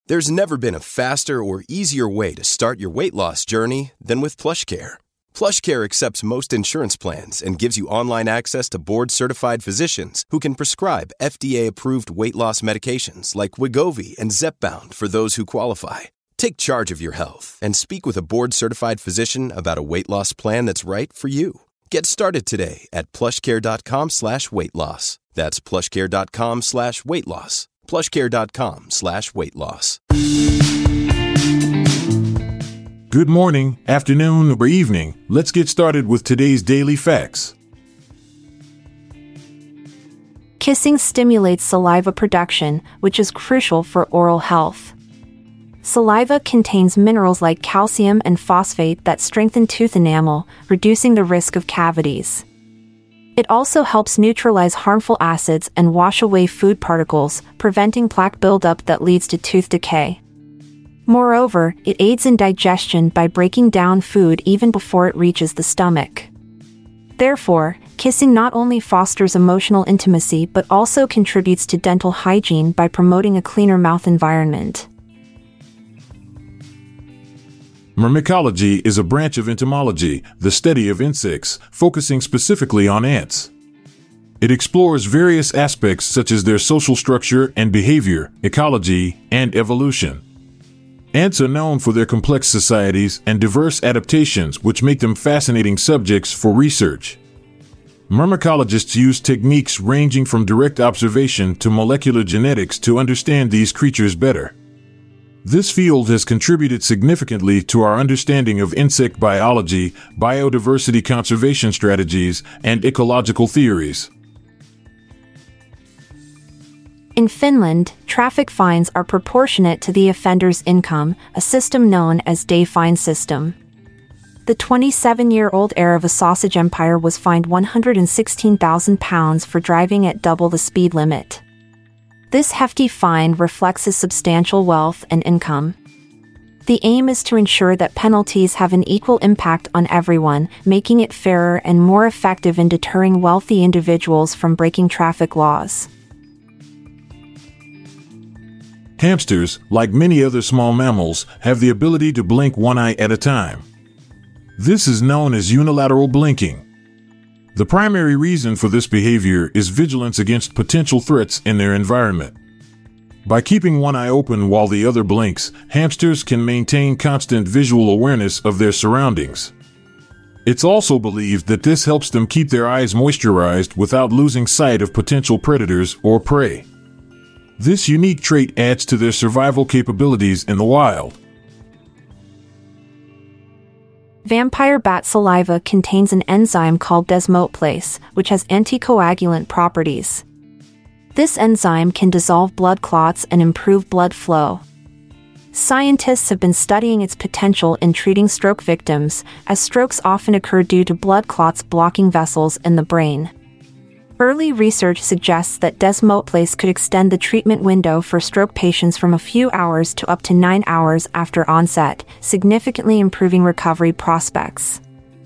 There's never been a faster or easier way to start your weight loss journey than with PlushCare. PlushCare accepts most insurance plans and gives you online access to board-certified physicians who can prescribe FDA-approved weight loss medications like Wegovy and Zepbound for those who qualify. Take charge of your health and speak with a board-certified physician about a weight loss plan that's right for you. Get started today at plushcare.com/weight loss. That's plushcare.com/weight loss. plushcare.com/weight loss. Good morning, afternoon, or evening. Let's get started with today's daily facts. Kissing stimulates saliva production, which is crucial for oral health. Saliva contains minerals like calcium and phosphate that strengthen tooth enamel, reducing the risk of cavities. It also helps neutralize harmful acids and wash away food particles, preventing plaque buildup that leads to tooth decay. Moreover, it aids in digestion by breaking down food even before it reaches the stomach. Therefore, kissing not only fosters emotional intimacy but also contributes to dental hygiene by promoting a cleaner mouth environment. Myrmecology is a branch of entomology, the study of insects, focusing specifically on ants. It explores various aspects such as their social structure and behavior, ecology, and evolution. Ants are known for their complex societies and diverse adaptations, which make them fascinating subjects for research. Myrmecologists use techniques ranging from direct observation to molecular genetics to understand these creatures better. This field has contributed significantly to our understanding of insect biology, biodiversity conservation strategies, and ecological theories. In Finland, traffic fines are proportionate to the offender's income, a system known as day fine system. The 27-year-old heir of a sausage empire was fined £116,000 for driving at double the speed limit. This hefty fine reflects his substantial wealth and income. The aim is to ensure that penalties have an equal impact on everyone, making it fairer and more effective in deterring wealthy individuals from breaking traffic laws. Hamsters, like many other small mammals, have the ability to blink one eye at a time. This is known as unilateral blinking. The primary reason for this behavior is vigilance against potential threats in their environment. By keeping one eye open while the other blinks, hamsters can maintain constant visual awareness of their surroundings. It's also believed that this helps them keep their eyes moisturized without losing sight of potential predators or prey. This unique trait adds to their survival capabilities in the wild. Vampire bat saliva contains an enzyme called desmoteplase, which has anticoagulant properties. This enzyme can dissolve blood clots and improve blood flow. Scientists have been studying its potential in treating stroke victims, as strokes often occur due to blood clots blocking vessels in the brain. Early research suggests that desmoteplase could extend the treatment window for stroke patients from a few hours to up to 9 hours after onset, significantly improving recovery prospects.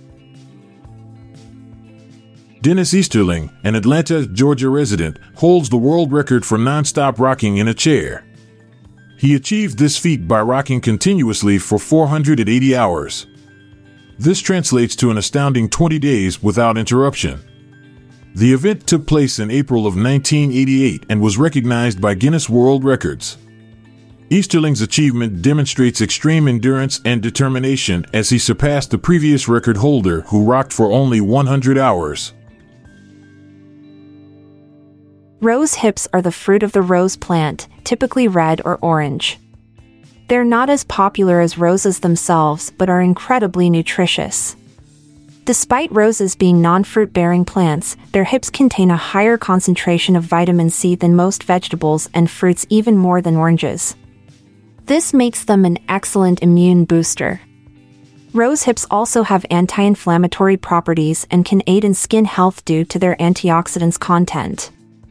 Dennis Easterling, an Atlanta, Georgia resident, holds the world record for non-stop rocking in a chair. He achieved this feat by rocking continuously for 480 hours. This translates to an astounding 20 days without interruption. The event took place in April of 1988 and was recognized by Guinness World Records. Easterling's achievement demonstrates extreme endurance and determination as he surpassed the previous record holder, who rocked for only 100 hours. Rose hips are the fruit of the rose plant, typically red or orange. They're not as popular as roses themselves but are incredibly nutritious. Despite roses being non-fruit-bearing plants, their hips contain a higher concentration of vitamin C than most vegetables and fruits, even more than oranges. This makes them an excellent immune booster. Rose hips also have anti-inflammatory properties and can aid in skin health due to their antioxidants content.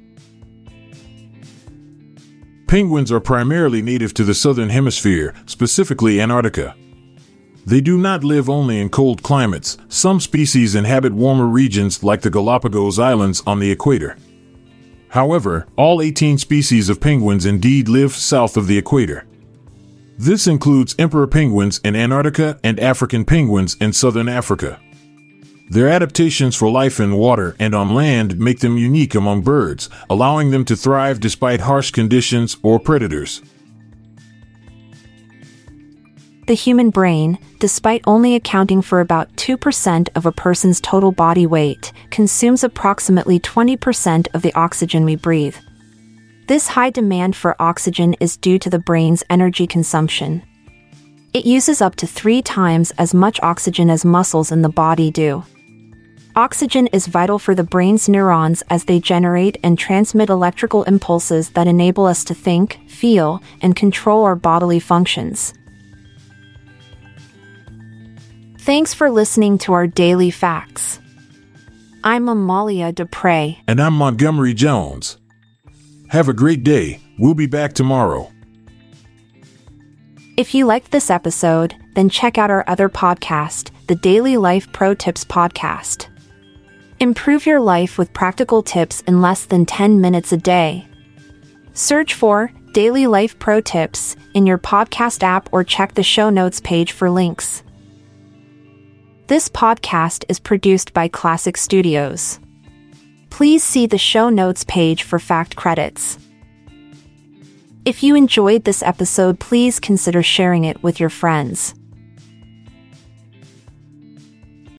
Penguins are primarily native to the southern hemisphere, specifically Antarctica. They do not live only in cold climates. Some species inhabit warmer regions like the Galapagos Islands on the equator. However, all 18 species of penguins indeed live south of the equator. This includes emperor penguins in Antarctica and African penguins in southern Africa. Their adaptations for life in water and on land make them unique among birds, allowing them to thrive despite harsh conditions or predators. The human brain, despite only accounting for about 2% of a person's total body weight, consumes approximately 20% of the oxygen we breathe. This high demand for oxygen is due to the brain's energy consumption. It uses up to 3 times as much oxygen as muscles in the body do. Oxygen is vital for the brain's neurons as they generate and transmit electrical impulses that enable us to think, feel, and control our bodily functions. Thanks for listening to our Daily Facts. I'm Amalia Dupre. And I'm Montgomery Jones. Have a great day. We'll be back tomorrow. If you liked this episode, then check out our other podcast, the Daily Life Pro Tips Podcast. Improve your life with practical tips in less than 10 minutes a day. Search for Daily Life Pro Tips in your podcast app or check the show notes page for links. This podcast is produced by Classic Studios. Please see the show notes page for fact credits. If you enjoyed this episode, please consider sharing it with your friends.